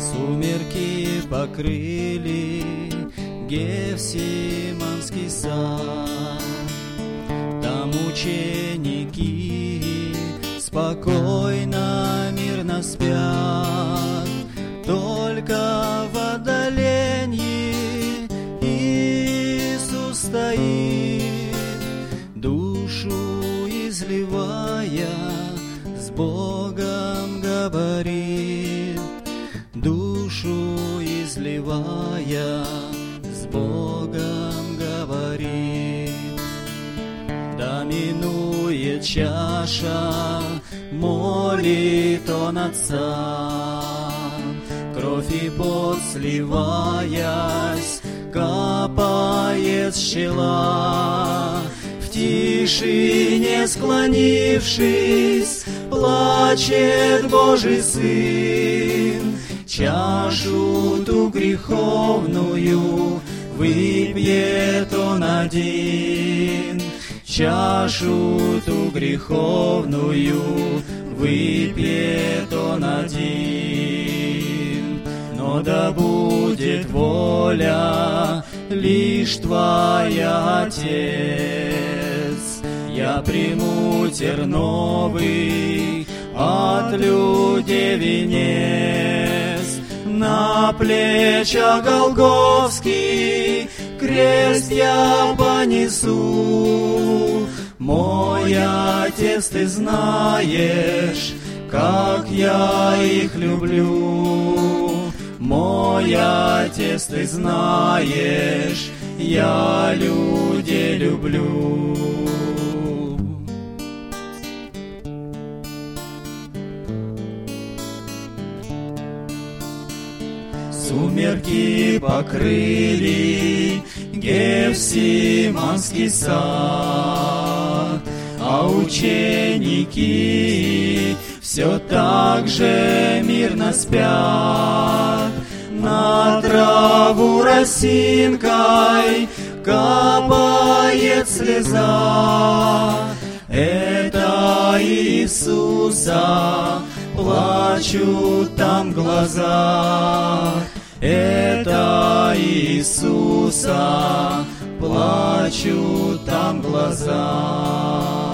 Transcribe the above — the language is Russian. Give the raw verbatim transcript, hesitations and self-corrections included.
Сумерки покрыли Гефсиманский сад. Там ученики спокойно, мирно спят. Только в отдалении Иисус стоит, душу изливая, с Богом говорит. Душу изливая, с Богом говорит. Да минует чаша, молит он Отца, кровь и пот сливаясь, капает с чела. В тишине склонившись, плачет Божий Сын. Чашу ту греховную выпьет он один. Чашу ту греховную выпьет он один. Но да будет воля лишь Твоя, Отец. Я приму терновый от людей венец, на плечах голгофский крест я понесу. Мой Отец, Ты знаешь, как я их люблю. Мой Отец, Ты знаешь, я людей люблю. Сумерки покрыли Гефсиманский сад, а ученики все так же мирно спят. На траву росинкой капает слеза. Это Иисуса плачут там глаза. Это Иисуса плачут там глаза.